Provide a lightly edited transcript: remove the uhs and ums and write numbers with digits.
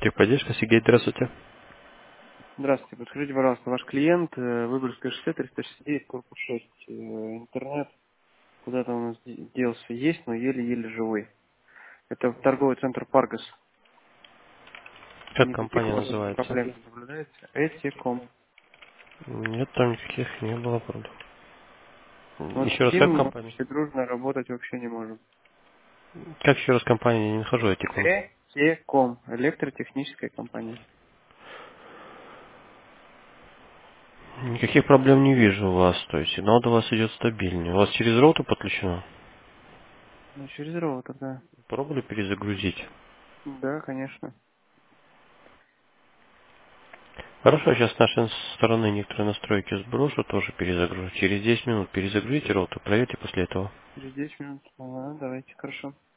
Техподдержка, Сергей, здравствуйте. Здравствуйте. Подскажите, пожалуйста, ваш клиент, Выборгское шоссе, 369, корпус 6. Интернет куда-то у нас делся, есть, но еле-еле живой. Это торговый центр Паргас. Как Никаких компания у вас называется? проблем не наблюдается? Этиком. Нет, там никаких не было, правда. Вот Еще с раз, как ним мы компания? все дружно работать вообще не можем. Как еще раз компания? Я не нахожу Этиком. Этиком. Электротехническая компания. Никаких проблем не вижу у вас, то есть сигнал до вас идет стабильный. У вас через роутер подключено? Ну, через роутер, да. Пробовали перезагрузить? Да, конечно. Хорошо, сейчас с нашей стороны некоторые настройки сброшу, тоже перезагружу. Через 10 минут перезагрузите роутер, проверьте после этого. Через 10 минут. Ага, давайте, хорошо.